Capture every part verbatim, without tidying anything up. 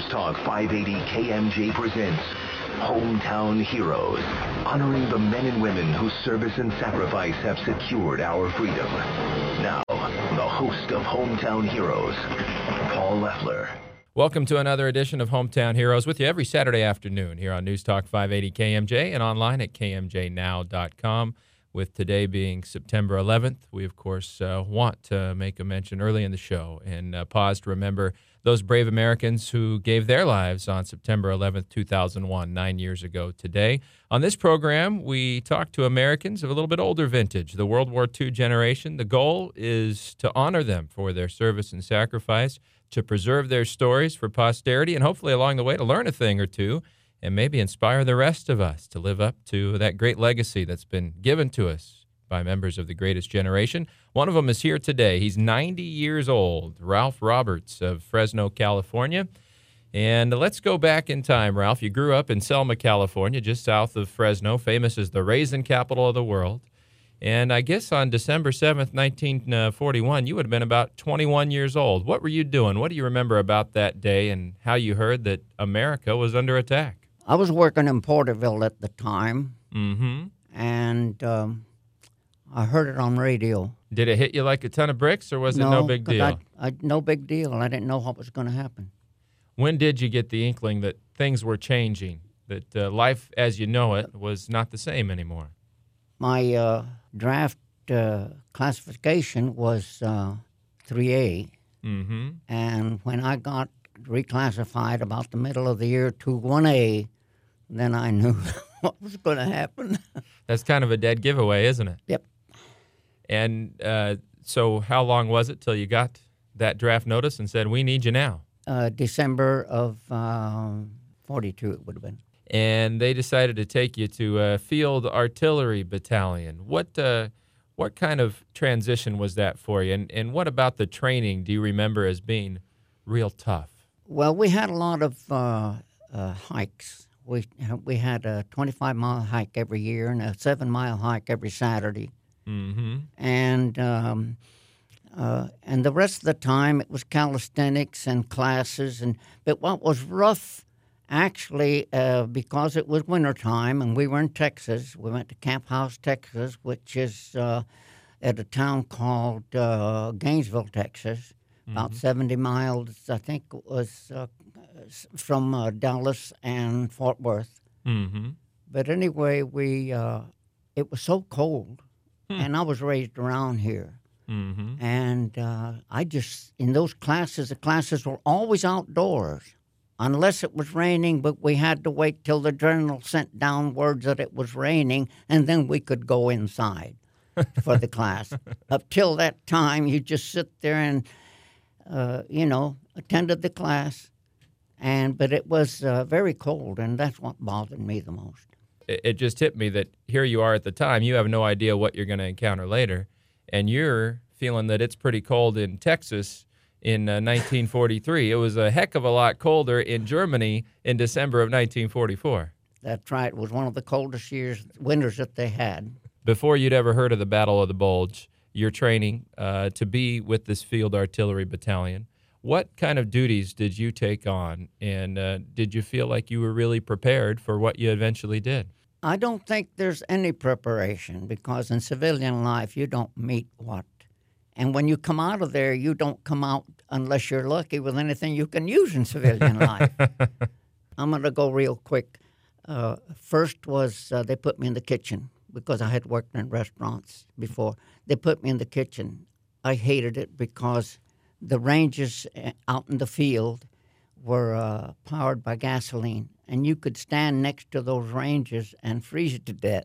Talk five eighty K M J presents Hometown Heroes, honoring the men and women whose service and sacrifice have secured our freedom. Now, the host of Hometown Heroes, Paul Leffler. Welcome to another edition of Hometown Heroes with you every Saturday afternoon here on News Talk five eighty K M J and online at K M J now dot com. With today being September eleventh, we, of course, uh, want to make a mention early in the show and uh, pause to remember those brave Americans who gave their lives on September eleventh, two thousand one, nine years ago today. On this program, we talk to Americans of a little bit older vintage, the World War Two generation. The goal is to honor them for their service and sacrifice, to preserve their stories for posterity, and hopefully along the way to learn a thing or two and maybe inspire the rest of us to live up to that great legacy that's been given to us by members of the greatest generation. One of them is here today. He's ninety years old, Ralph Roberts of Fresno, California. And let's go back in time, Ralph. You grew up in Selma, California, just south of Fresno, famous as the raisin capital of the world. And I guess on December seventh, nineteen forty-one, you would have been about twenty-one years old. What were you doing? What do you remember about that day and how you heard that America was under attack? I was working in Porterville at the time, Mm-hmm. and um, I heard it on radio. Did it hit you like a ton of bricks, or was it no big 'cause deal? I, I, no big deal. I didn't know what was going to happen. When did you get the inkling that things were changing, that uh, life as you know it was not the same anymore? My uh, draft uh, classification was uh, three A, Mm-hmm. and when I got reclassified about the middle of the year to one A, then I knew what was going to happen. That's kind of a dead giveaway, isn't it? Yep. And uh, so how long was it till you got that draft notice and said, we need you now? Uh, December of um, forty-two, it would have been. And they decided to take you to a Field Artillery Battalion. What uh, what kind of transition was that for you? And, and what about the training do you remember as being real tough? Well, we had a lot of uh, uh, hikes. We we had a twenty-five mile hike every year and a seven mile hike every Saturday. Mm-hmm. And um, uh, and the rest of the time it was calisthenics and classes. And but what was rough, actually, uh, because it was wintertime and we were in Texas. We went to Camp House, Texas, which is uh, at a town called uh, Gainesville, Texas. About mm-hmm. seventy miles, I think, it was uh, from uh, Dallas and Fort Worth. Mm-hmm. But anyway, we uh, it was so cold, hmm. and I was raised around here. Mm-hmm. And uh, I just, in those classes, the classes were always outdoors, unless it was raining, but we had to wait till the journal sent down words that it was raining, and then we could go inside for the class. Up till that time, you just sit there and Uh, you know, attended the class, and but it was uh, very cold, and that's what bothered me the most. It, it just hit me that here you are at the time, you have no idea what you're going to encounter later, and you're feeling that it's pretty cold in Texas in uh, nineteen forty-three. It was a heck of a lot colder in Germany in December of nineteen forty-four. That's right. It was one of the coldest years, winters that they had. Before you'd ever heard of the Battle of the Bulge, your training uh, to be with this Field Artillery Battalion. What kind of duties did you take on, and uh, did you feel like you were really prepared for what you eventually did? I don't think there's any preparation, because in civilian life you don't meet what. And when you come out of there, you don't come out, unless you're lucky, with anything you can use in civilian life. I'm going to go real quick. Uh, first was uh, they put me in the kitchen, because I had worked in restaurants before. They put me in the kitchen. I hated it because the ranges out in the field were uh, powered by gasoline, and you could stand next to those ranges and freeze to death.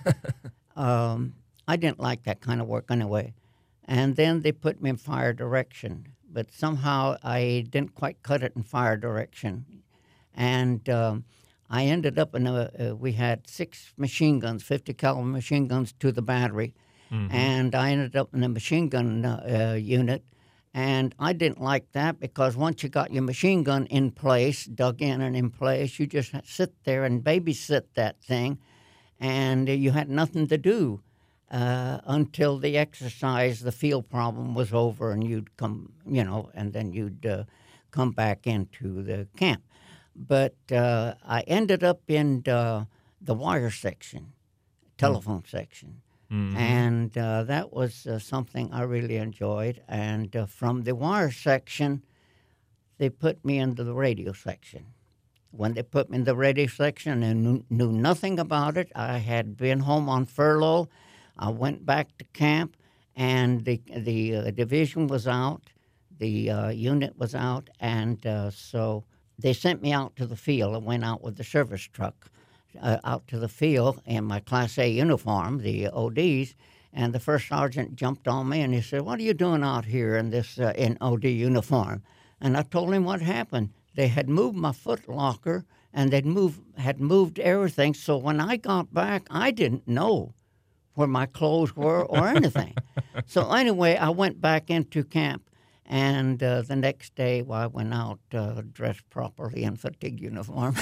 um, I didn't like that kind of work anyway. And then they put me in fire direction, but somehow I didn't quite cut it in fire direction. And um, I ended up in a, uh, we had six machine guns, fifty caliber machine guns to the battery, mm-hmm. and I ended up in a machine gun uh, uh, unit, and I didn't like that, because once you got your machine gun in place, dug in and in place, you just sit there and babysit that thing, and uh, you had nothing to do uh, until the exercise, the field problem was over, and you'd come, you know, and then you'd uh, come back into the camp. But uh, I ended up in the, the wire section, telephone mm. section. Mm-hmm. And uh, that was uh, something I really enjoyed. And uh, from the wire section, they put me into the radio section. When they put me in the radio section and knew, knew nothing about it, I had been home on furlough. I went back to camp, and the the uh, division was out, the uh, unit was out, and uh, so they sent me out to the field. I went out with the service truck uh, out to the field in my Class A uniform, the O Ds, and the first sergeant jumped on me, and he said, "What are you doing out here in this uh, in O D uniform?" And I told him what happened. They had moved my foot locker, and they'd moved, had moved everything. So when I got back, I didn't know where my clothes were or anything. So anyway, I went back into camp, and uh, the next day well, I went out uh, dressed properly in fatigue uniform.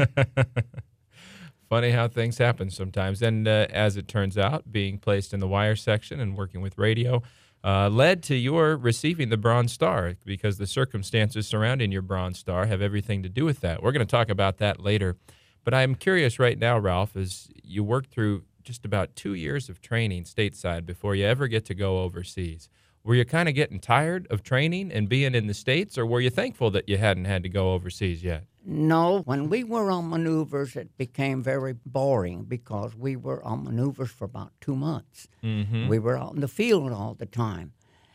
Funny how things happen sometimes. And uh, as it turns out, being placed in the wire section and working with radio Uh, led to your receiving the Bronze Star, because the circumstances surrounding your Bronze Star have everything to do with that. We're going to talk about that later. But I'm curious right now, Ralph, as you worked through just about two years of training stateside before you ever get to go overseas. Were you kind of getting tired of training and being in the States, or were you thankful that you hadn't had to go overseas yet? No, when we were on maneuvers, it became very boring because we were on maneuvers for about two months. Mm-hmm. We were out in the field all the time.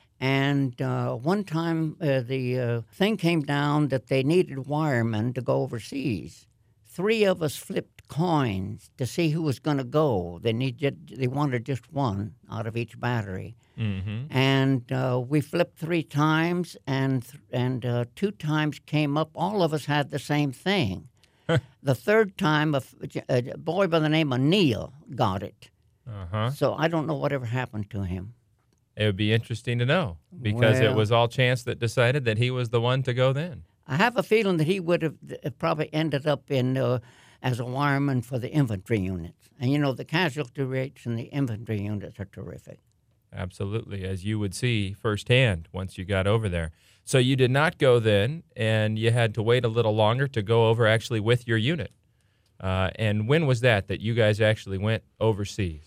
And uh, one time uh, the uh, thing came down that they needed wiremen to go overseas. Three of us flipped coins to see who was going to go. They needed, they wanted just one out of each battery. Mm-hmm. And uh, we flipped three times, and th- and uh, two times came up. All of us had the same thing. The third time, a, f- a boy by the name of Neil got it. Uh-huh. So I don't know whatever happened to him. It would be interesting to know, because well, it was all chance that decided that he was the one to go then. I have a feeling that he would have probably ended up in uh, as a wireman for the infantry units. And, you know, the casualty rates in the infantry units are terrific. Absolutely, as you would see firsthand once you got over there. So you did not go then, and you had to wait a little longer to go over actually with your unit. Uh, and when was that, that you guys actually went overseas?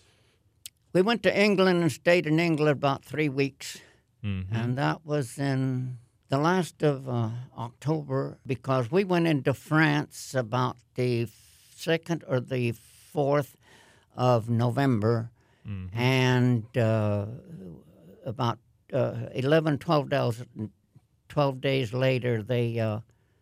We went to England and stayed in England about three weeks. Mm-hmm. And that was in the last of uh, October, because we went into France about the second or the fourth of November. Mm-hmm. And uh, about uh, eleven, twelve days, twelve days later, they uh,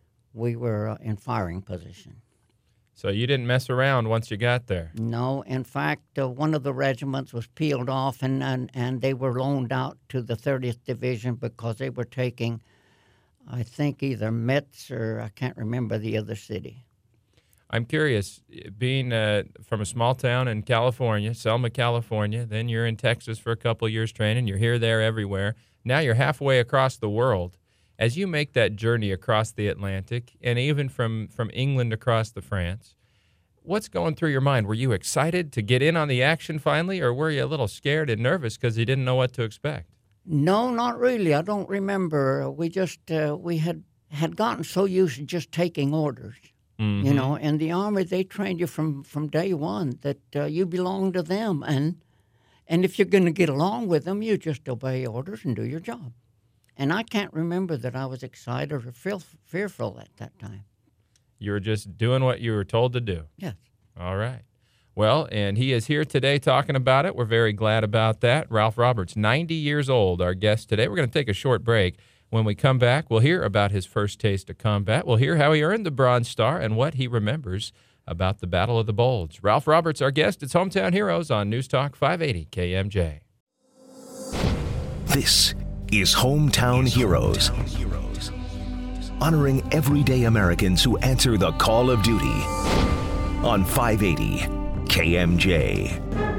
we were uh, in firing position. So you didn't mess around once you got there? No. In fact, uh, one of the regiments was peeled off, and, and, and they were loaned out to the thirtieth Division because they were taking, I think, either Metz or I can't remember the other city. I'm curious, being uh, from a small town in California, Selma, California, then you're in Texas for a couple of years training, you're here, there, everywhere. Now you're halfway across the world. As you make that journey across the Atlantic, and even from, from England across to France, what's going through your mind? Were you excited to get in on the action finally, or were you a little scared and nervous because you didn't know what to expect? No, not really. I don't remember. We just, uh, we had, had gotten so used to just taking orders. Mm-hmm. You know, in the Army, they trained you from, from day one that uh, you belong to them. And and if you're going to get along with them, you just obey orders and do your job. And I can't remember that I was excited or feel, fearful at that time. You were just doing what you were told to do. Yes. All right. Well, and he is here today talking about it. We're very glad about that. Ralph Roberts, ninety years old, our guest today. We're going to take a short break. When we come back, we'll hear about his first taste of combat. We'll hear how he earned the Bronze Star and what he remembers about the Battle of the Bulge. Ralph Roberts, our guest. It's Hometown Heroes on News Talk five eighty K M J. This is Hometown Heroes, honoring everyday Americans who answer the call of duty on five eighty K M J.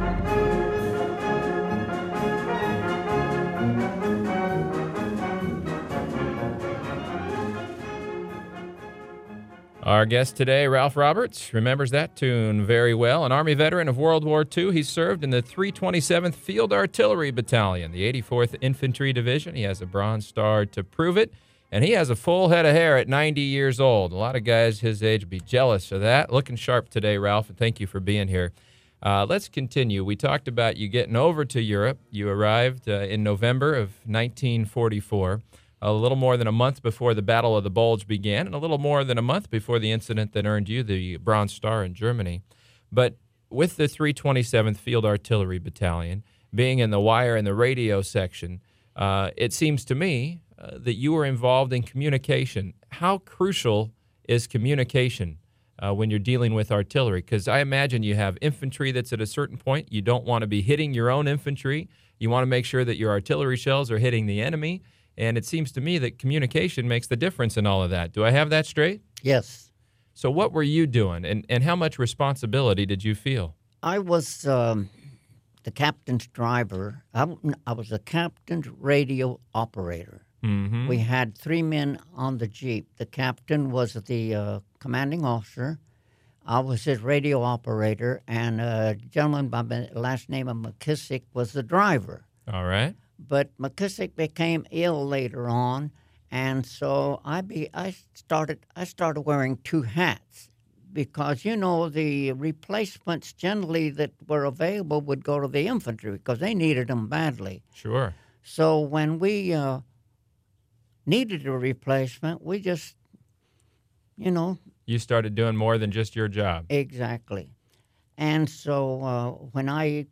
Our guest today, Ralph Roberts, remembers that tune very well. An Army veteran of World War Two, he served in the three twenty-seventh Field Artillery Battalion, the eighty-fourth Infantry Division. He has a Bronze Star to prove it. And he has a full head of hair at ninety years old. A lot of guys his age would be jealous of that. Looking sharp today, Ralph, and thank you for being here. Uh, let's continue. We talked about you getting over to Europe. You arrived uh, in November of nineteen forty-four, a little more than a month before the Battle of the Bulge began, and a little more than a month before the incident that earned you the Bronze Star in Germany. But with the three twenty-seventh Field Artillery Battalion being in the wire and the radio section, uh, it seems to me uh, that you were involved in communication. How crucial is communication uh, when you're dealing with artillery? Because I imagine you have infantry that's at a certain point. You don't want to be hitting your own infantry. You want to make sure that your artillery shells are hitting the enemy. And it seems to me that communication makes the difference in all of that. Do I have that straight? Yes. So what were you doing, and, and how much responsibility did you feel? I was um, the captain's driver. I, I was the captain's radio operator. Mm-hmm. We had three men on the Jeep. The captain was the uh, commanding officer. I was his radio operator, and a gentleman by the last name of McKissick was the driver. All right. But McKissick became ill later on, and so I be I started I started wearing two hats because, you know, the replacements generally that were available would go to the infantry because they needed them badly. Sure. So when we uh, needed a replacement, we just, you know. You started doing more than just your job. Exactly. And so uh, when I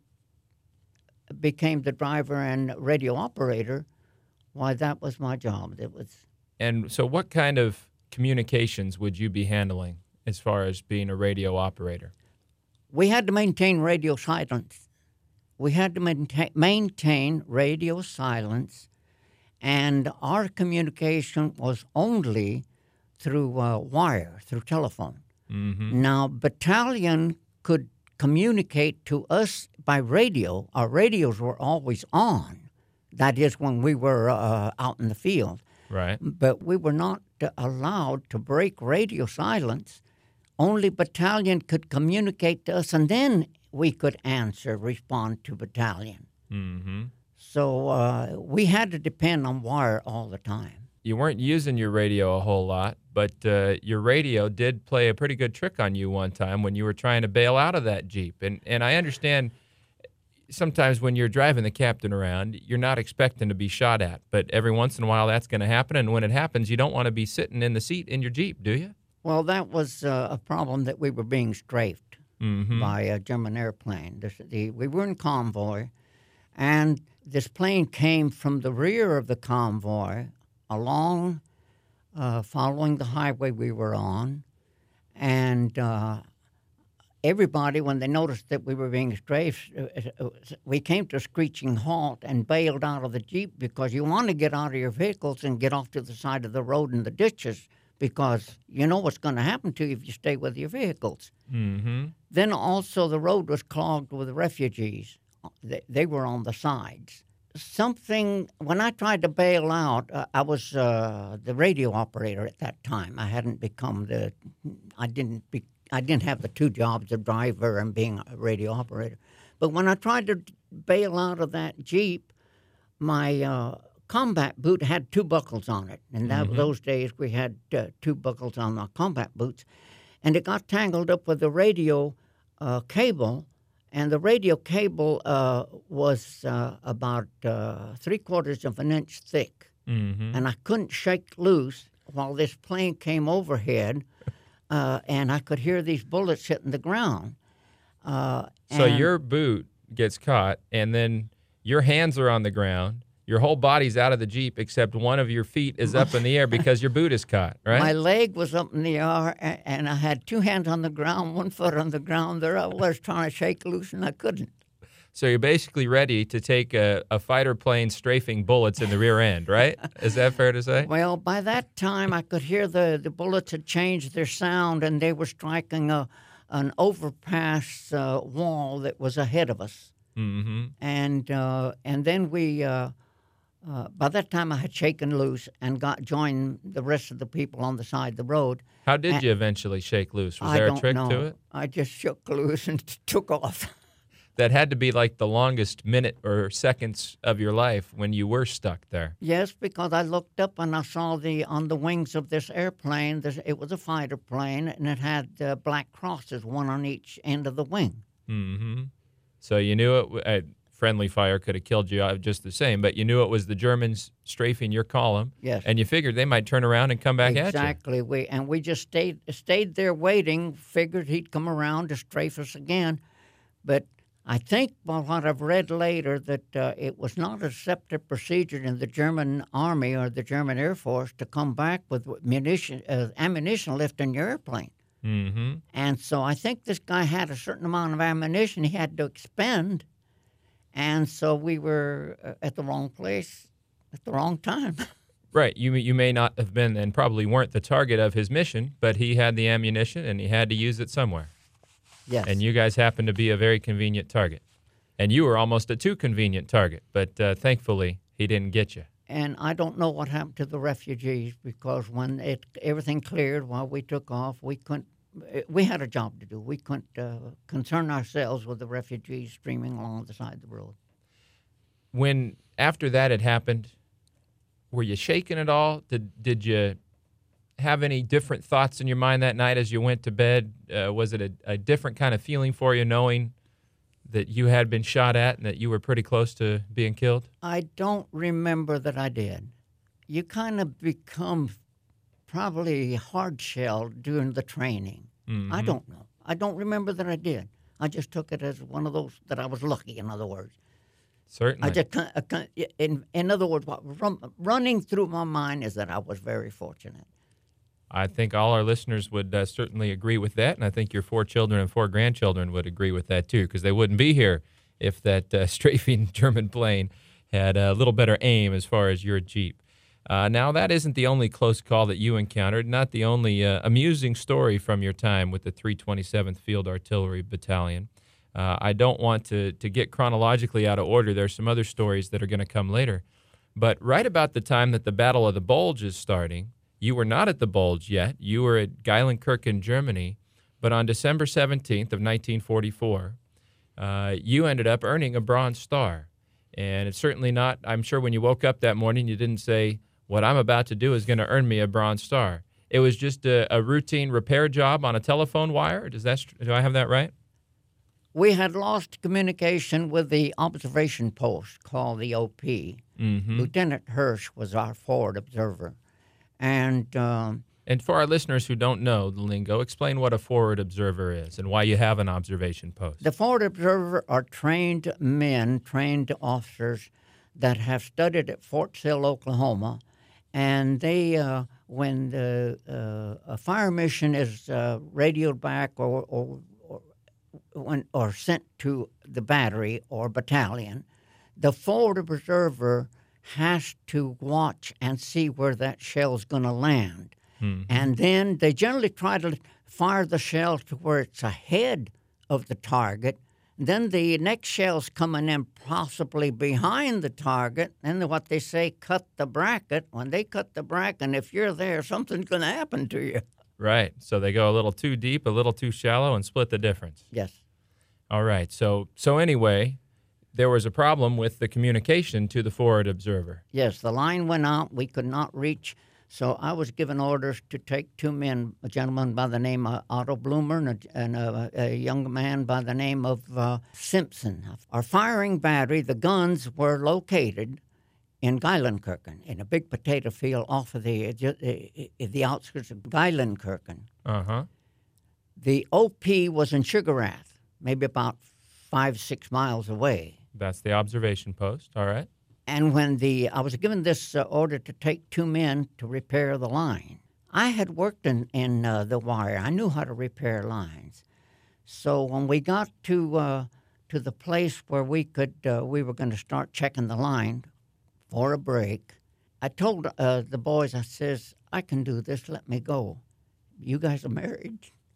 became the driver and radio operator, why, that was my job. It was. And so what kind of communications would you be handling as far as being a radio operator? We had to maintain radio silence. We had to maintain, maintain radio silence, and our communication was only through uh, wire, through telephone. Mm-hmm. Now, battalion could communicate to us by radio. Our radios were always on. That is when we were uh, out in the field. Right. But we were not uh, allowed to break radio silence. Only battalion could communicate to us, and then we could answer, respond to battalion. Mm-hmm. So uh, we had to depend on wire all the time. You weren't using your radio a whole lot, but uh, your radio did play a pretty good trick on you one time when you were trying to bail out of that Jeep. And and I understand sometimes when you're driving the captain around, you're not expecting to be shot at. But every once in a while that's going to happen, and when it happens, you don't want to be sitting in the seat in your Jeep, do you? Well, that was uh, a problem that we were being strafed mm-hmm. by a German airplane. This, the, we were in convoy, and this plane came from the rear of the convoy along, uh, following the highway we were on, and uh, everybody, when they noticed that we were being strafed, uh, we came to a screeching halt and bailed out of the Jeep because you want to get out of your vehicles and get off to the side of the road in the ditches because you know what's going to happen to you if you stay with your vehicles. Mm-hmm. Then also the road was clogged with refugees. They, they were on the sides. Something, when I tried to bail out, uh, I was uh, the radio operator at that time. I hadn't become the, I didn't be, I didn't have the two jobs of driver and being a radio operator. But when I tried to bail out of that Jeep, my uh, combat boot had two buckles on it. And that, mm-hmm. those days we had uh, two buckles on our combat boots. And it got tangled up with the radio uh, cable. And the radio cable uh, was uh, about uh, three quarters of an inch thick. Mm-hmm. And I couldn't shake loose while this plane came overhead, uh, and I could hear these bullets hitting the ground. Uh, so your boot gets caught, and then your hands are on the ground. Your whole body's out of the Jeep except one of your feet is up in the air because your boot is caught, right? My leg was up in the air, and I had two hands on the ground, one foot on the ground. There I was trying to shake loose, and I couldn't. So you're basically ready to take a, a fighter plane strafing bullets in the rear end, right? Is that fair to say? Well, by that time, I could hear the, the bullets had changed their sound, and they were striking a an overpass uh, wall that was ahead of us. Mm-hmm. And, uh, and then we... Uh, Uh, by that time, I had shaken loose and got joined the rest of the people on the side of the road. How did and you eventually shake loose? Was I there don't a trick know. to it? I just shook loose and t- took off. that had to be like the longest minute or seconds of your life when you were stuck there. Yes, because I looked up and I saw the on the wings of this airplane, this, it was a fighter plane, and it had uh, black crosses, one on each end of the wing. Mm-hmm. So you knew it. Uh, friendly fire could have killed you just the same, but you knew it was the Germans strafing your column. Yes. And you figured they might turn around and come back exactly. at you. Exactly. We and we just stayed stayed there waiting. Figured he'd come around to strafe us again, but I think by what I've read later that uh, it was not a accepted procedure in the German Army or the German Air Force to come back with munition, uh, ammunition left in your airplane. Mm-hmm. And so I think this guy had a certain amount of ammunition he had to expend. And so we were uh, at the wrong place at the wrong time. Right. You you may not have been and probably weren't the target of his mission, but he had the ammunition and he had to use it somewhere. Yes. And you guys happened to be a very convenient target. And you were almost a too convenient target, but uh, thankfully he didn't get you. And I don't know what happened to the refugees because when it everything cleared while we took off, we couldn't. We had a job to do. We couldn't uh, concern ourselves with the refugees streaming along the side of the road. When, after that had happened, were you shaken at all? Did did you have any different thoughts in your mind that night as you went to bed? Uh, was it a, a different kind of feeling for you knowing that you had been shot at and that you were pretty close to being killed? I don't remember that I did. You kind of become probably hard-shelled during the training. Mm-hmm. I don't know. I don't remember that I did. I just took it as one of those that I was lucky, in other words. Certainly. I just, uh, in, in other words, what run, running through my mind is that I was very fortunate. I think all our listeners would uh, certainly agree with that, and I think your four children and four grandchildren would agree with that too, because they wouldn't be here if that uh, strafing German plane had a little better aim as far as your Jeep. Uh, now, that isn't the only close call that you encountered, not the only uh, amusing story from your time with the three twenty-seventh Field Artillery Battalion. Uh, I don't want to, to get chronologically out of order. There's some other stories that are going to come later. But right about the time that the Battle of the Bulge is starting, you were not at the Bulge yet. You were at Geilenkirchen, Germany. But on December seventeenth of nineteen forty-four, uh, you ended up earning a Bronze Star. And it's certainly not, I'm sure when you woke up that morning, you didn't say, what I'm about to do is going to earn me a Bronze Star. It was just a, a routine repair job on a telephone wire. Does that, do I have that right? We had lost communication with the observation post called the O P. Mm-hmm. Lieutenant Hirsch was our forward observer. And um, and for our listeners who don't know the lingo, explain what a forward observer is and why you have an observation post. The forward observer are trained men, trained officers that have studied at Fort Sill, Oklahoma. And they, uh, when the, uh, a fire mission is uh, radioed back or, or, or, when, or sent to the battery or battalion, the forward observer has to watch and see where that shell's going to land. Mm-hmm. And then they generally try to fire the shell to where it's ahead of the target. Then the next shell's coming in possibly behind the target. And what they say, cut the bracket. When they cut the bracket, if you're there, something's going to happen to you. Right. So they go a little too deep, a little too shallow, and split the difference. Yes. All right. So so anyway, there was a problem with the communication to the forward observer. Yes, the line went out. We could not reach. So I was given orders to take two men, a gentleman by the name of Otto Bloomer and a, and a, a young man by the name of uh, Simpson. Our firing battery, the guns were located in Geilenkirchen, in a big potato field off of the, uh, the outskirts of Geilenkirchen. Uh-huh. The O P was in Sugarrath, maybe about five, six miles away. That's the observation post. All right. And when the I was given this uh, order to take two men to repair the line, I had worked in, in uh, the wire. I knew how to repair lines. So when we got to uh, to the place where we could uh, we were going to start checking the line for a break, I told uh, the boys, I says, I can do this. Let me go. You guys are married.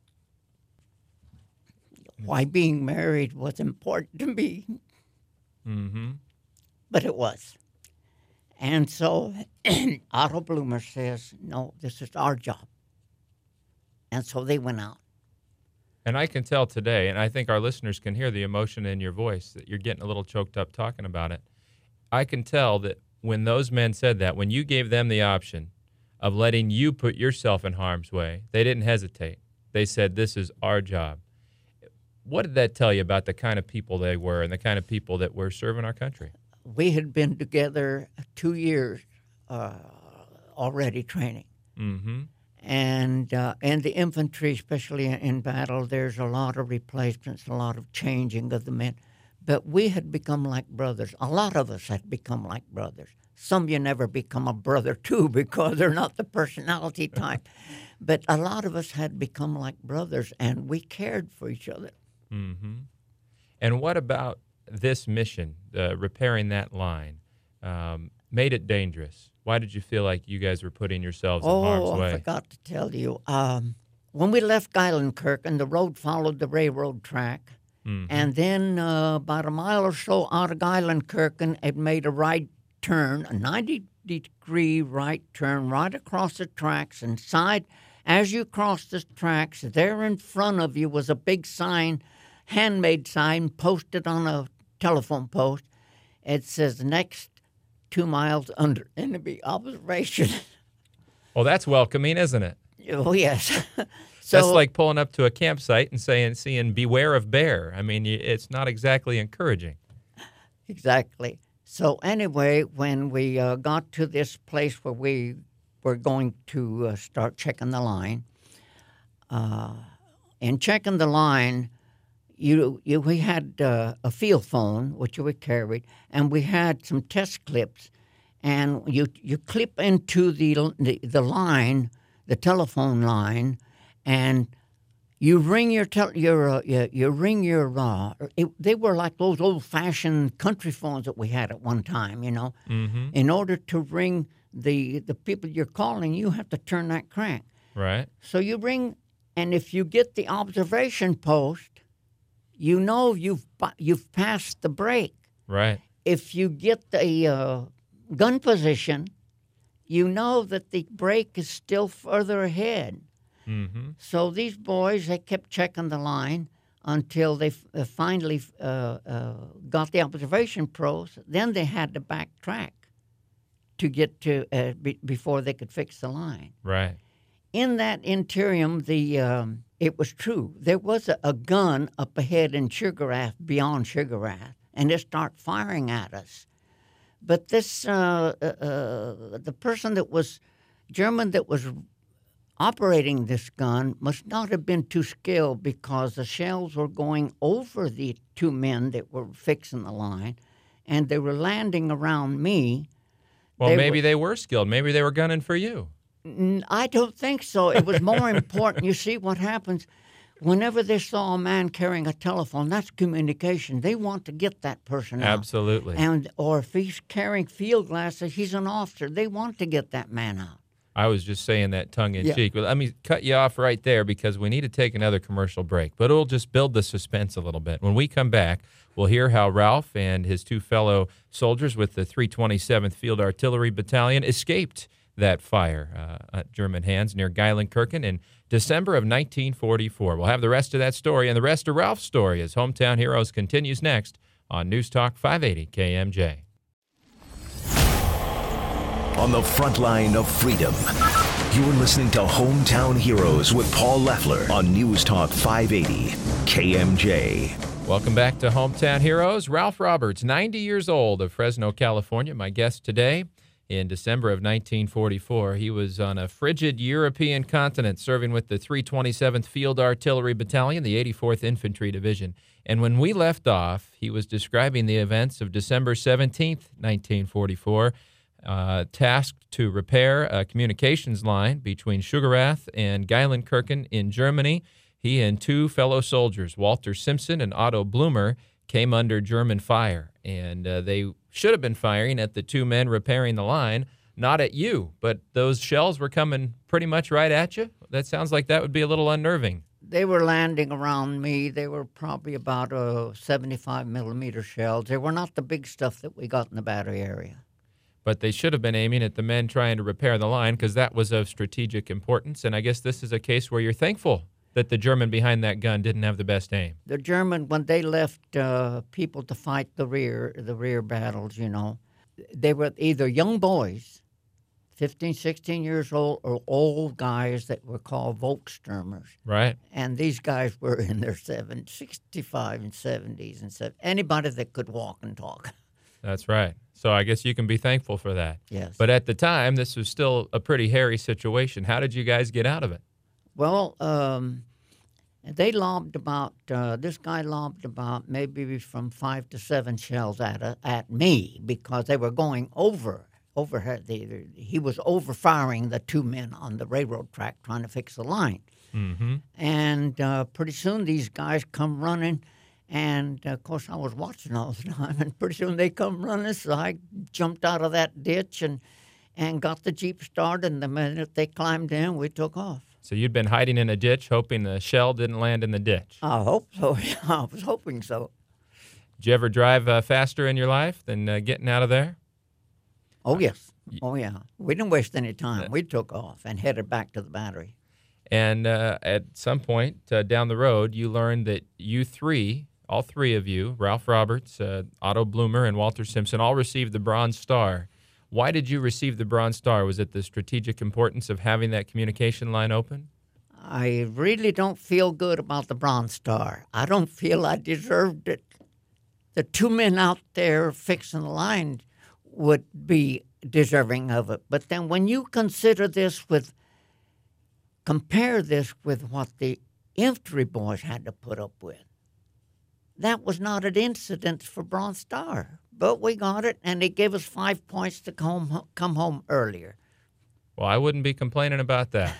Why being married was important to me. Mm-hmm. But it was. And so Otto Bloomer says, no, this is our job. And so they went out. And I can tell today, and I think our listeners can hear the emotion in your voice, that you're getting a little choked up talking about it. I can tell that when those men said that, when you gave them the option of letting you put yourself in harm's way, they didn't hesitate. They said, this is our job. What did that tell you about the kind of people they were and the kind of people that were serving our country? We had been together two years uh, already training. Mm-hmm. And uh, in the infantry, especially in battle, there's a lot of replacements, a lot of changing of the men. But we had become like brothers. A lot of us had become like brothers. Some of you never become a brother, too, because they're not the personality type. But a lot of us had become like brothers, and we cared for each other. Mm-hmm. And what about this mission, uh, repairing that line, um, made it dangerous? Why did you feel like you guys were putting yourselves oh, in harm's way? Oh, I forgot to tell you. Um, when we left Geilenkirchen, the road followed the railroad track. Mm-hmm. And then uh, about a mile or so out of Geilenkirchen, it made a right turn, a ninety-degree right turn right across the tracks. And side, as you crossed the tracks, there in front of you was a big sign, handmade sign, posted on a telephone post. It says, next two miles under enemy observation. Well, that's welcoming, isn't it? Oh, yes. So, that's like pulling up to a campsite and saying, seeing beware of bear. I mean, it's not exactly encouraging. Exactly. So anyway, when we uh, got to this place where we were going to uh, start checking the line, uh, in checking the line, you, you we had uh, a field phone, which we carried, and we had some test clips. And you you clip into the the, the line, the telephone line, and you ring your tel- your uh, you, you ring your. Uh, it, they were like those old-fashioned country phones that we had at one time. You know, mm-hmm. In order to ring the the people you're calling, you have to turn that crank. Right. So you ring, and if you get the observation post, you know you've you've passed the break. Right. If you get the uh, gun position, you know that the break is still further ahead. Mm-hmm. So these boys, they kept checking the line until they f- uh, finally uh, uh, got the observation pros. Then they had to backtrack to get to uh, be- before they could fix the line. Right. In that interim, the um, it was true. There was a, a gun up ahead in Sugarrath, beyond Sugarrath, and it started firing at us. But this, uh, uh, uh, the person that was German that was operating this gun must not have been too skilled, because the shells were going over the two men that were fixing the line, and they were landing around me. Well, they maybe were, they were skilled. Maybe they were gunning for you. I don't think so. It was more important. You see what happens whenever they saw a man carrying a telephone, that's communication. They want to get that person out. Absolutely. And or if he's carrying field glasses, he's an officer. They want to get that man out. I was just saying that tongue-in-cheek. Yeah. Well, let me cut you off right there because we need to take another commercial break. But it'll just build the suspense a little bit. When we come back, we'll hear how Ralph and his two fellow soldiers with the three twenty-seventh Field Artillery Battalion escaped that fire uh, at German hands near Geilenkirchen in December of nineteen forty-four. We'll have the rest of that story and the rest of Ralph's story as Hometown Heroes continues next on News Talk five eighty K M J. On the front line of freedom, you're listening to Hometown Heroes with Paul Leffler on News Talk five eighty K M J. Welcome back to Hometown Heroes. Ralph Roberts, ninety years old, of Fresno, California, my guest today. In December of nineteen forty-four, he was on a frigid European continent serving with the three twenty-seventh Field Artillery Battalion, the eighty-fourth Infantry Division. And when we left off, he was describing the events of December seventeenth, nineteen forty-four, uh, tasked to repair a communications line between Sugarrath and Geilenkirchen in Germany. He and two fellow soldiers, Walter Simpson and Otto Blumer, came under German fire, and uh, they should have been firing at the two men repairing the line, not at you, but those shells were coming pretty much right at you. That sounds like that would be a little unnerving. They were landing around me. They were probably about uh, seventy-five millimeter shells. They were not the big stuff that we got in the battery area. But they should have been aiming at the men trying to repair the line because that was of strategic importance, and I guess this is a case where you're thankful that the German behind that gun didn't have the best aim. The German, when they left uh, people to fight the rear, the rear battles, you know, they were either young boys, fifteen, sixteen years old, or old guys that were called Volkssturmers. Right. And these guys were in their seven, sixty-five and seventies and seven, anybody that could walk and talk. That's right. So I guess you can be thankful for that. Yes. But at the time, this was still a pretty hairy situation. How did you guys get out of it? Well, um, they lobbed about, uh, this guy lobbed about maybe from five to seven shells at uh, at me because they were going over. over the, he was overfiring the two men on the railroad track trying to fix the line. Mm-hmm. And uh, pretty soon these guys come running. And, uh, of course, I was watching all the time. And pretty soon they come running. So I jumped out of that ditch and, and got the Jeep started. And the minute they climbed in, we took off. So you'd been hiding in a ditch, hoping the shell didn't land in the ditch. I hope so. Yeah, I was hoping so. Did you ever drive uh, faster in your life than uh, getting out of there? Oh, yes. Oh, yeah. We didn't waste any time. We took off and headed back to the battery. And uh, at some point uh, down the road, you learned that you three, all three of you, Ralph Roberts, uh, Otto Bloomer, and Walter Simpson, all received the Bronze Star. Why did you receive the Bronze Star? Was it the strategic importance of having that communication line open? I really don't feel good about the Bronze Star. I don't feel I deserved it. The two men out there fixing the line would be deserving of it. But then when you consider this with, compare this with what the infantry boys had to put up with, that was not an incident for Bronze Star. But we got it, and they gave us five points to come, come home earlier. Well, I wouldn't be complaining about that.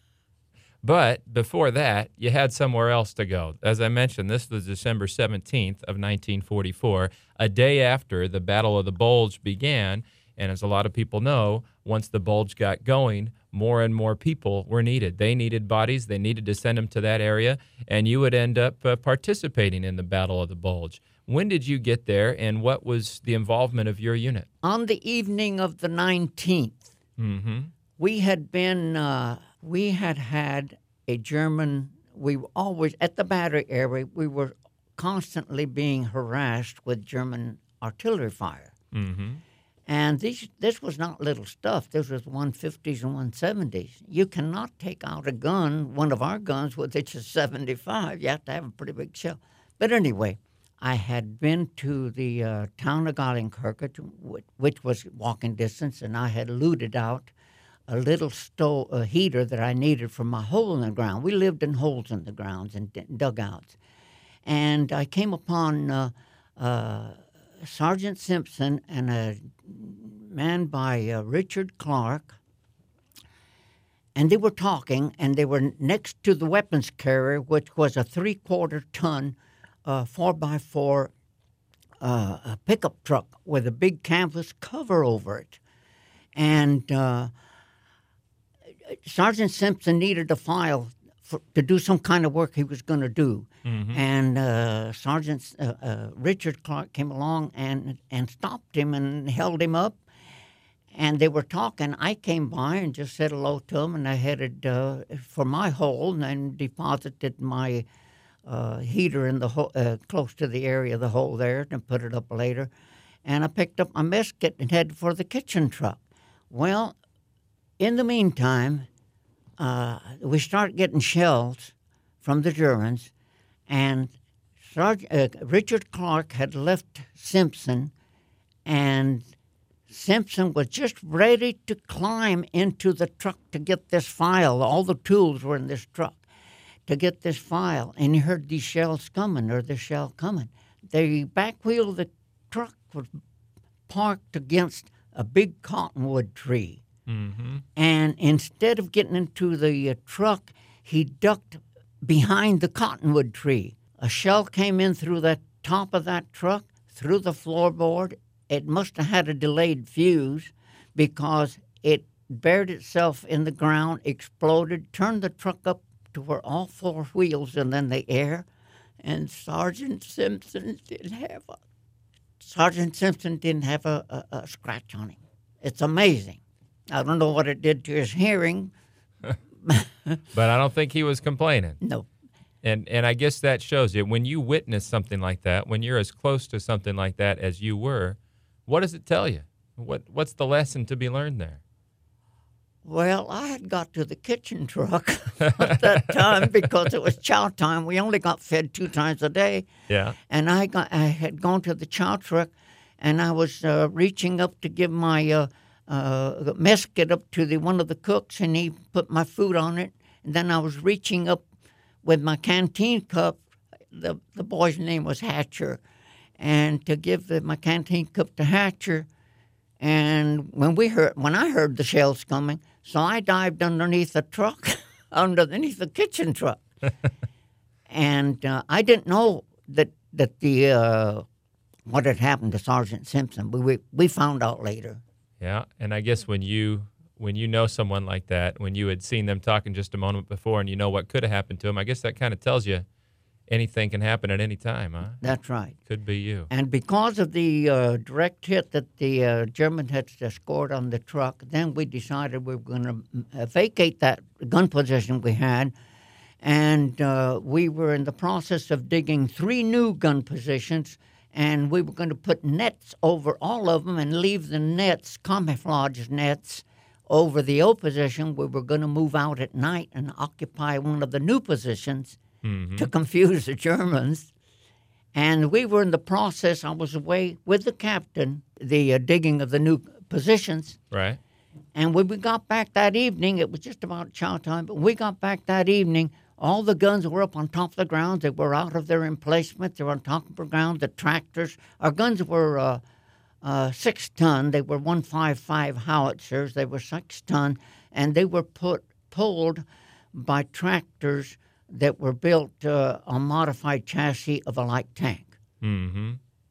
But before that, you had somewhere else to go. As I mentioned, this was December seventeenth of nineteen forty-four, a day after the Battle of the Bulge began. And as a lot of people know, once the Bulge got going, more and more people were needed. They needed bodies. They needed to send them to that area, and you would end up uh, participating in the Battle of the Bulge. When did you get there, and what was the involvement of your unit? On the evening of the nineteenth, mm-hmm. we had been, uh, we had had a German, we were always, at the battery area, we were constantly being harassed with German artillery fire. Mm-hmm. And these, this was not little stuff. This was one fifties and one seventies. You cannot take out a gun, one of our guns, with it's a seventy-five. You have to have a pretty big shell. But anyway, I had been to the uh, town of Gottenkirchen, which was walking distance, and I had looted out a little stove, a heater that I needed for my hole in the ground. We lived in holes in the grounds and d- dugouts. And I came upon uh, uh, Sergeant Simpson and a man by uh, Richard Clark, and they were talking, and they were next to the weapons carrier, which was a three-quarter ton, uh, four by four uh, a pickup truck with a big canvas cover over it. And uh, Sergeant Simpson needed a file for, to do some kind of work he was going to do. Mm-hmm. And uh, Sergeant uh, uh, Richard Clark came along and, and stopped him and held him up. And they were talking. I came by and just said hello to him, and I headed uh, for my hole and then deposited my uh, heater in the ho- uh, close to the area of the hole there and put it up later. And I picked up my mess kit and headed for the kitchen truck. Well, in the meantime, uh, we started getting shells from the Germans, and Sergeant, uh, Richard Clark had left Simpson, and Simpson was just ready to climb into the truck to get this file. All the tools were in this truck to get this file, and he heard these shells coming, or the shell coming. The back wheel of the truck was parked against a big cottonwood tree. Mm-hmm. And instead of getting into the uh, truck, he ducked behind the cottonwood tree. A shell came in through the top of that truck, through the floorboard. It must have had a delayed fuse because it buried itself in the ground, exploded, turned the truck up to where all four wheels and then the air. And Sergeant Simpson didn't have a Sergeant Simpson didn't have a, a, a scratch on him. It's amazing. I don't know what it did to his hearing, But I don't think he was complaining. No. And and I guess that shows you when you witness something like that, when you're as close to something like that as you were, what does it tell you? What what's the lesson to be learned there? Well, I had got to the kitchen truck at that time because it was chow time. We only got fed two times a day. Yeah. And I got I had gone to the chow truck, and I was uh, reaching up to give my uh, uh, mess kit up to the one of the cooks, and he put my food on it. And then I was reaching up with my canteen cup. The the boy's name was Hatcher, and to give the, my canteen cup to Hatcher. And when we heard, when I heard the shells coming, so I dived underneath the truck, underneath the kitchen truck, and uh, I didn't know that that the uh, what had happened to Sergeant Simpson. We, we we found out later. Yeah, and I guess when you when you know someone like that, when you had seen them talking just a moment before, and you know what could have happened to them, I guess that kind of tells you anything can happen at any time, huh? That's right. Could be you. And because of the uh, direct hit that the uh, German had scored on the truck, then we decided we were going to uh, vacate that gun position we had, and uh, we were in the process of digging three new gun positions, and we were going to put nets over all of them and leave the nets, camouflage nets, over the old position. We were going to move out at night and occupy one of the new positions. Mm-hmm. To confuse the Germans. And we were in the process. I was away with the captain, the uh, digging of the new positions. Right. And when we got back that evening, it was just about chow time, but we got back that evening, all the guns were up on top of the ground. They were out of their emplacement. They were on top of the ground. The tractors, our guns were uh, uh, six ton. They were one fifty-five howitzers. They were six ton, and they were put pulled by tractors that were built uh, on modified chassis of a light tank. Mm-hmm.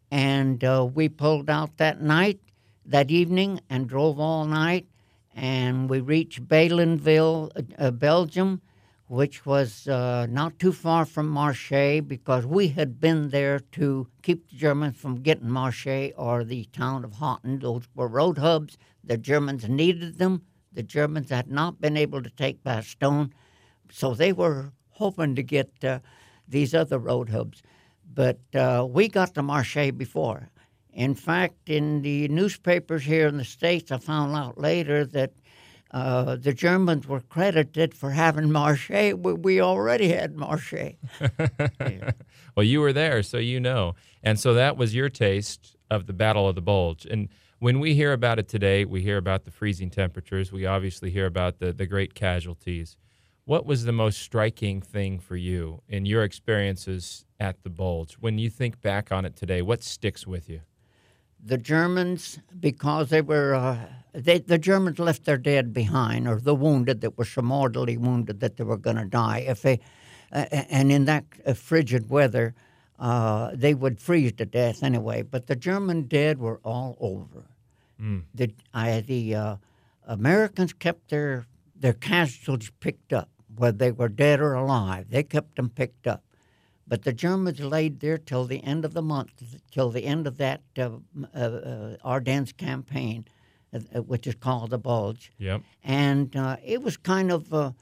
And uh, we pulled out that night, that evening, and drove all night. And we reached Balenville, uh, Belgium, which was uh, not too far from Marseille, because we had been there to keep the Germans from getting Marseille or the town of Houten. Those were road hubs. The Germans needed them. The Germans had not been able to take Bastogne, so they were hoping to get uh, these other road hubs. But uh, we got to Marseille before. In fact, in the newspapers here in the States, I found out later that uh, the Germans were credited for having Marseille. We, we already had Marseille. Yeah. Well, you were there, so you know. And so that was your taste of the Battle of the Bulge. And when we hear about it today, we hear about the freezing temperatures. We obviously hear about the, the great casualties. What was the most striking thing for you in your experiences at the Bulge? When you think back on it today, what sticks with you? The Germans, because they were, uh, they, the Germans left their dead behind, or the wounded that were so mortally wounded that they were going to die. If they, uh, and in that uh, frigid weather, uh, they would freeze to death anyway. But the German dead were all over. Mm. The I, the uh, Americans kept their their casualties picked up, whether they were dead or alive. They kept them picked up. But the Germans laid there till the end of the month, till the end of that uh, uh, uh, Ardennes campaign, uh, which is called the Bulge. Yep. And uh, it was kind of, uh,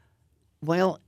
well,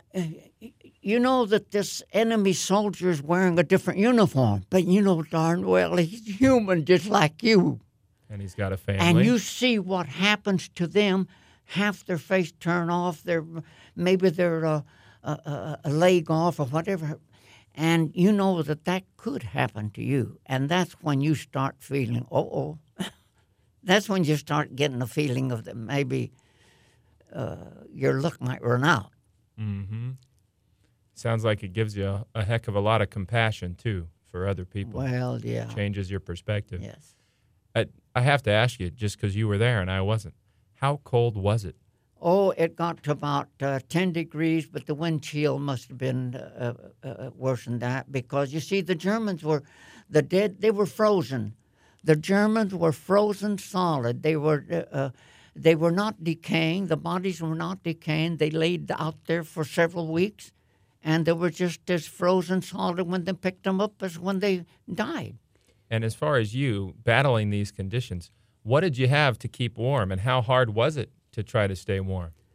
you know that this enemy soldier is wearing a different uniform, but you know darn well he's human just like you. And he's got a family. And you see what happens to them. Half their face turn off, their maybe their uh, uh, a leg off or whatever, and you know that that could happen to you. And that's when you start feeling, uh-oh. That's when you start getting the feeling of that maybe uh, your luck might run out. Mm-hmm. Sounds like it gives you a, a heck of a lot of compassion, too, for other people. Well, yeah. Changes your perspective. Yes. I, I have to ask you, just because you were there and I wasn't, how cold was it? Oh, it got to about uh, ten degrees, but the wind chill must have been uh, uh, worse than that, because, you see, the Germans were, the dead, they were frozen. The Germans were frozen solid. They were uh, uh, they were not decaying. The bodies were not decaying. They laid out there for several weeks, and they were just as frozen solid when they picked them up as when they died. And as far as you battling these conditions, what did you have to keep warm, and how hard was it to try to stay warm?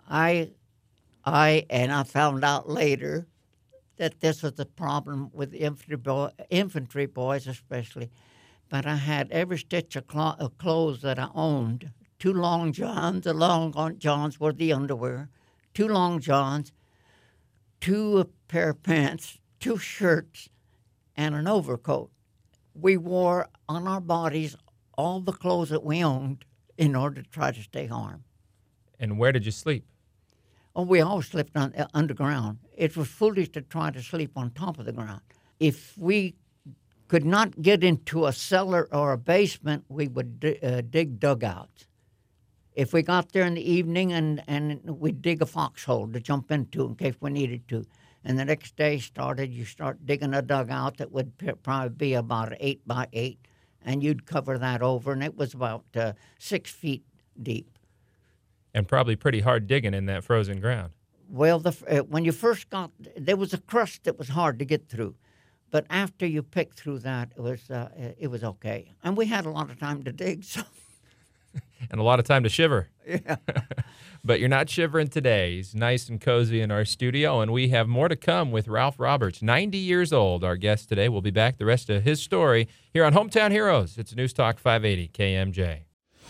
I, I, and I found out later that this was the problem with infantry, boy, infantry boys especially. But I had every stitch of, clo- of clothes that I owned. Two long johns, the long johns were the underwear, two long johns, two pair of pants, two shirts, and an overcoat. We wore on our bodies all the clothes that we owned in order to try to stay warm. And where did you sleep? Oh, we always slept on, uh, underground. It was foolish to try to sleep on top of the ground. If we could not get into a cellar or a basement, we would d- uh, dig dugouts. If we got there in the evening, and, and we'd dig a foxhole to jump into in case we needed to. And the next day started, you start digging a dugout that would p- probably be about eight by eight, and you'd cover that over, and it was about uh, six feet deep. And probably pretty hard digging in that frozen ground. Well, the, uh, when you first got, there was a crust that was hard to get through. But after you picked through that, it was uh, it was okay. And we had a lot of time to dig, so. And a lot of time to shiver. Yeah. But you're not shivering today. He's nice and cozy in our studio, and we have more to come with Ralph Roberts, ninety years old, our guest today. We'll be back the rest of his story here on Hometown Heroes. It's News Talk five eighty K M J.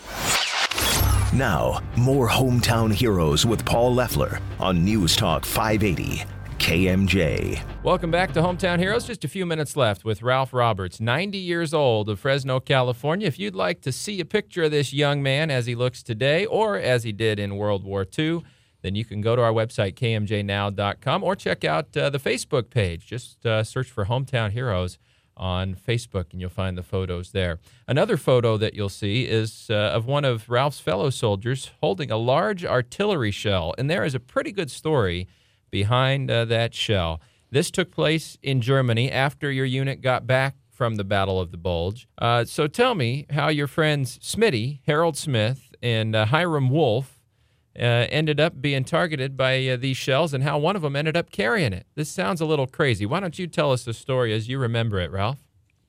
Now, more Hometown Heroes with Paul Leffler on News Talk five eighty K M J. Welcome back to Hometown Heroes. Just a few minutes left with Ralph Roberts, ninety years old, of Fresno, California. If you'd like to see a picture of this young man as he looks today or as he did in World War Two, then you can go to our website, K M J now dot com, or check out uh, the Facebook page. Just uh, search for Hometown Heroes on Facebook, and you'll find the photos there. Another photo that you'll see is uh, of one of Ralph's fellow soldiers holding a large artillery shell, and there is a pretty good story behind uh, that shell. This took place in Germany after your unit got back from the Battle of the Bulge. Uh, so tell me how your friends Smitty, Harold Smith, and uh, Hiram Wolf uh, ended up being targeted by uh, these shells, and how one of them ended up carrying it. This sounds a little crazy. Why don't you tell us the story as you remember it, Ralph?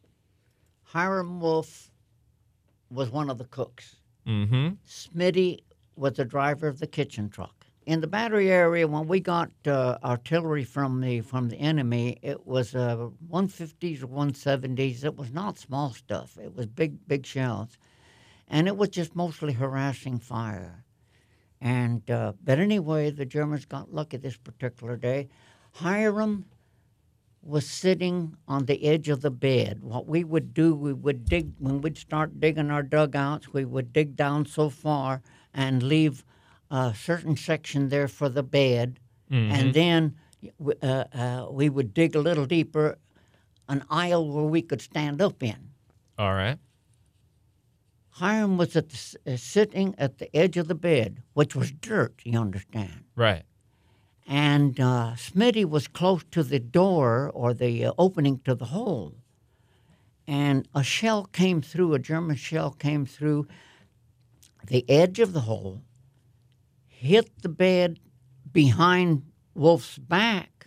Hiram Wolf was one of the cooks. Mm-hmm. Smitty was the driver of the kitchen truck. In the battery area, when we got uh, artillery from the from the enemy, it was uh, one fifties or one seventies. It was not small stuff. It was big, big shells. And it was just mostly harassing fire. And uh, but anyway, the Germans got lucky this particular day. Hiram was sitting on the edge of the bed. What we would do, we would dig, when we'd start digging our dugouts, we would dig down so far and leave a certain section there for the bed, mm-hmm. and then uh, uh, we would dig a little deeper, an aisle where we could stand up in. All right. Hiram was at the, uh, sitting at the edge of the bed, which was dirt, you understand. Right. And uh, Smitty was close to the door or the uh, opening to the hole. And a shell came through, a German shell came through the edge of the hole, hit the bed behind Wolf's back,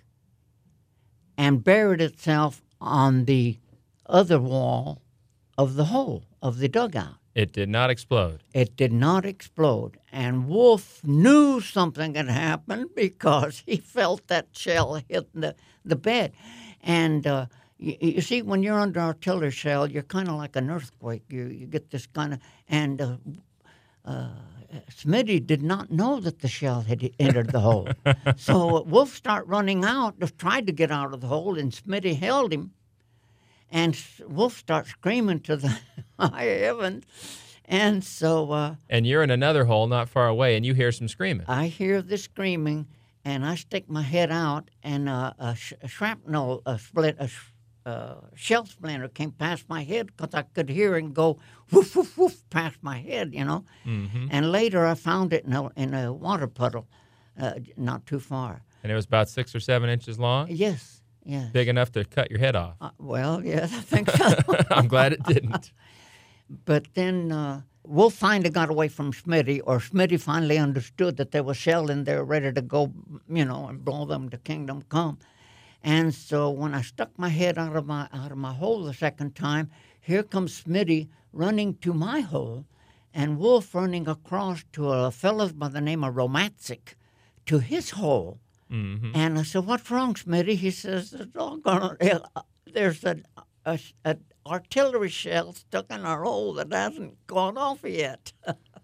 and buried itself on the other wall of the hole, of the dugout. It did not explode. It did not explode. And Wolf knew something had happened because he felt that shell hit the, the bed. And uh, you, you see, when you're under artillery shell, you're kind of like an earthquake. You, you get this kind of... And uh, uh, Smitty did not know that the shell had entered the hole. So Wolf started running out, tried to get out of the hole, and Smitty held him. And Wolf starts screaming to the high heavens. And so... Uh, and you're in another hole not far away, and you hear some screaming. I hear the screaming, and I stick my head out, and uh, a, sh- a shrapnel, a, split, a sh- uh, shell splinter came past my head because I could hear it go woof, woof, woof past my head, you know. Mm-hmm. And later I found it in a, in a water puddle uh, not too far. And it was about six or seven inches long? Yes. Yeah. Big enough to cut your head off. Uh, well, yes, I think so. I'm glad it didn't. But then uh, Wolf finally got away from Smitty, or Smitty finally understood that there was shell in there ready to go, you know, and blow them to kingdom come. And so when I stuck my head out of my out of my hole the second time, here comes Smitty running to my hole, and Wolf running across to a fellow by the name of Romatzik. to his hole. Mm-hmm. And I said, "What's wrong, Smitty?" He says, "The doggone, there's a, a, a artillery shell stuck in our hole that hasn't gone off yet."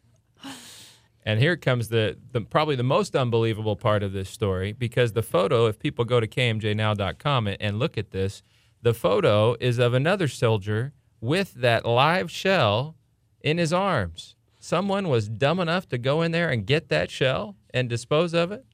And here comes the, the probably the most unbelievable part of this story, because the photo, if people go to K M J now dot com and, and look at this, the photo is of another soldier with that live shell in his arms. Someone was dumb enough to go in there and get that shell and dispose of it?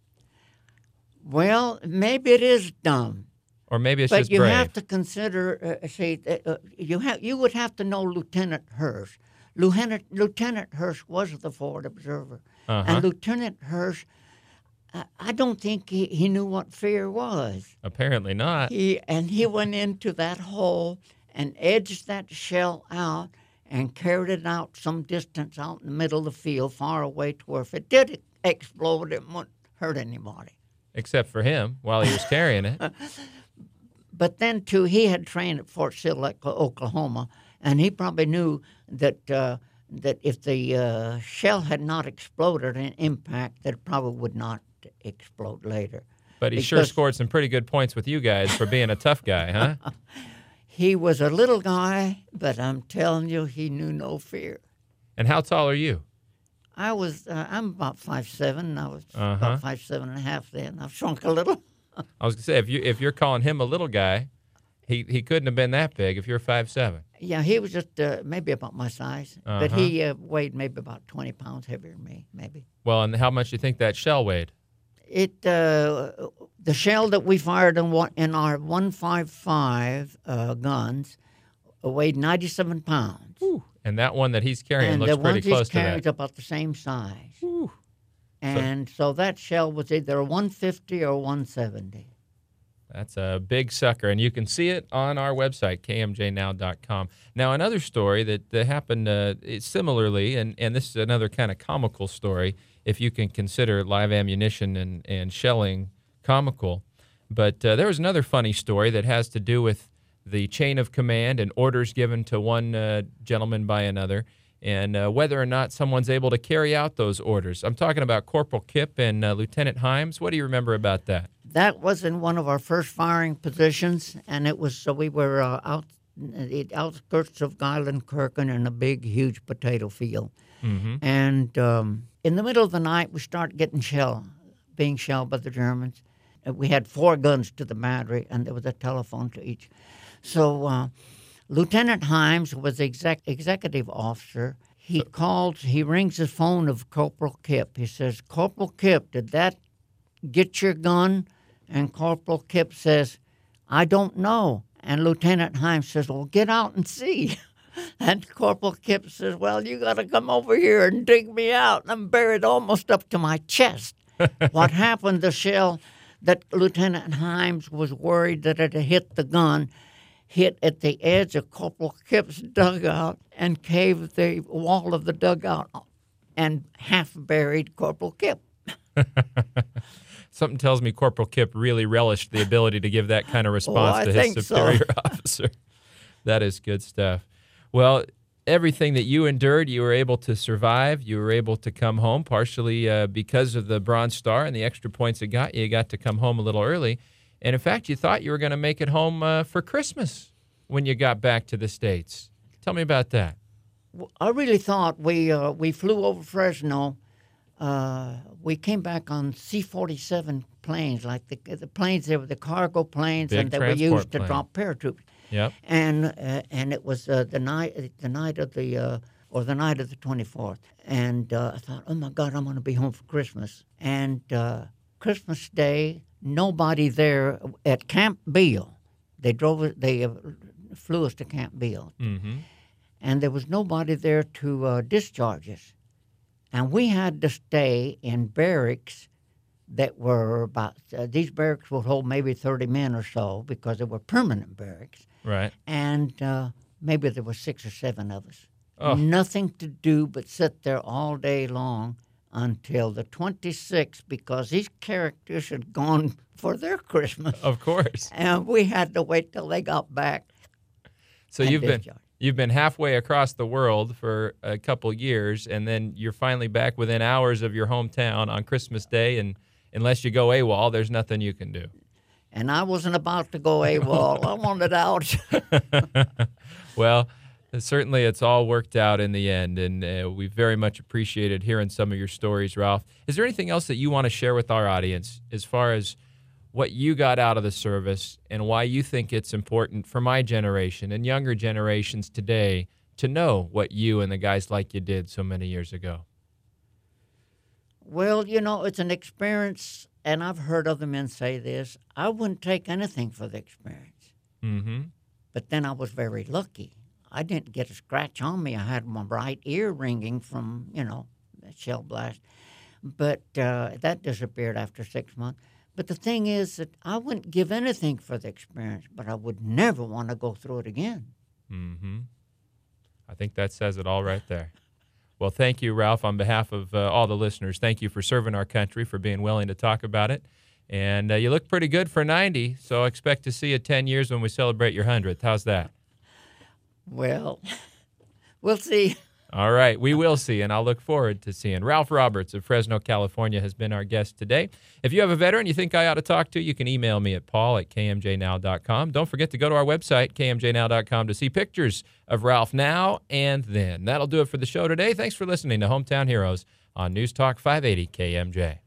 Well, maybe it is dumb. Or maybe it's but just you brave. have to consider, uh, see, uh, you have you would have to know Lieutenant Hirsch. Lieutenant Lieutenant Hirsch was the Ford Observer, Uh-huh. and Lieutenant Hirsch, I, I don't think he, he knew what fear was. Apparently not. He and he went into that hole and edged that shell out and carried it out some distance out in the middle of the field, far away to where if it did explode, it wouldn't hurt anybody. Except for him while he was carrying it. But then, too, he had trained at Fort Sill, Oklahoma, and he probably knew that uh, that if the uh, shell had not exploded in impact, that it probably would not explode later. But he sure Because scored some pretty good points with you guys for being a tough guy, huh? he was a little guy, but I'm telling you, he knew no fear. And how tall are you? I was, uh, I'm about five seven. I was Uh-huh. about five seven and a half then. I've shrunk a little. I was going to say, if, you, if you're calling him a little guy, he, he couldn't have been that big if you're five seven. Yeah, he was just uh, maybe about my size, but Uh-huh. he uh, weighed maybe about twenty pounds heavier than me, maybe. Well, and how much do you think that shell weighed? It uh, the shell that we fired in, one, in our one fifty-five uh, guns weighed ninety-seven pounds. And that one that he's carrying and looks the pretty ones close he's to carrying that. is about the same size. And so, so that shell was either one fifty or one seventy. That's a big sucker, and you can see it on our website, K M J now dot com. Now, another story that, that happened uh, similarly, and, and this is another kind of comical story, if you can consider live ammunition and, and shelling comical. But uh, there was another funny story that has to do with the chain of command and orders given to one uh, gentleman by another, and uh, whether or not someone's able to carry out those orders. I'm talking about Corporal Kipp and uh, Lieutenant Himes. What do you remember about that? That was in one of our first firing positions, and it was so we were uh, out in the outskirts of Geilenkirchen in a big, huge potato field. Mm-hmm. And um, in the middle of the night, we started getting shell, being shelled by the Germans. Uh, We had four guns to the battery, and there was a telephone to each. So uh, Lieutenant Himes was the exec- executive officer. He calls, he rings the phone of Corporal Kipp. He says, "Corporal Kipp, did that get your gun?" And Corporal Kipp says, "I don't know." And Lieutenant Himes says, "Well, get out and see." And Corporal Kipp says, "Well, you got to come over here and dig me out. I'm buried almost up to my chest." What happened, the shell that Lieutenant Himes was worried that it had hit the gun, hit at the edge of Corporal Kipp's dugout and caved the wall of the dugout and half buried Corporal Kipp. Something tells me Corporal Kipp really relished the ability to give that kind of response Oh, I to his think so. superior officer. That is good stuff. Well, everything that you endured, you were able to survive. You were able to come home, partially uh, because of the Bronze Star and the extra points it got you. You got to come home a little early. And, in fact, you thought you were going to make it home uh, for Christmas when you got back to the States. Tell me about that. I really thought we uh, we flew over Fresno. Uh, we came back on C forty-seven planes, like the the planes. They were the cargo planes, Big and they were transport used to plane. drop paratroops. Yep. And uh, and it was uh, the night the night of the uh, or the night of the twenty-fourth. And uh, I thought, oh my God, I'm going to be home for Christmas. And uh, Christmas Day, nobody there at Camp Beale. They drove it. They uh, flew us to Camp Beale. Mm-hmm. And there was nobody there to uh, discharge us. And we had to stay in barracks that were about, uh, these barracks would hold maybe thirty men or so because they were permanent barracks. Right. And uh, maybe there were six or seven of us. Oh. Nothing to do but sit there all day long until the twenty-sixth because these characters had gone for their Christmas. Of course. And we had to wait till they got back. So and you've been discharged. you've been halfway across the world for a couple years, and then you're finally back within hours of your hometown on Christmas Day, and, unless you go AWOL, there's nothing you can do. And I wasn't about to go AWOL. I wanted out. Well, certainly it's all worked out in the end, and uh, we very much appreciated hearing some of your stories, Ralph. Is there anything else that you want to share with our audience as far as what you got out of the service and why you think it's important for my generation and younger generations today to know what you and the guys like you did so many years ago? Well, you know, it's an experience, and I've heard other men say this. I wouldn't take anything for the experience. Mm-hmm. But then I was very lucky. I didn't get a scratch on me. I had my right ear ringing from, you know, the shell blast. But uh, that disappeared after six months. But the thing is that I wouldn't give anything for the experience, but I would never want to go through it again. Mm-hmm. I think that says it all right there. Well, thank you, Ralph, on behalf of uh, all the listeners. Thank you for serving our country, for being willing to talk about it. And uh, you look pretty good for ninety, so I expect to see you ten years when we celebrate your hundredth. How's that? Well, we'll see. All right, we will see, and I'll look forward to seeing. Ralph Roberts of Fresno, California has been our guest today. If you have a veteran you think I ought to talk to, you can email me at paul at k m j now dot com. Don't forget to go to our website, k m j now dot com, to see pictures of Ralph now and then. That'll do it for the show today. Thanks for listening to Hometown Heroes on News Talk five eighty K M J.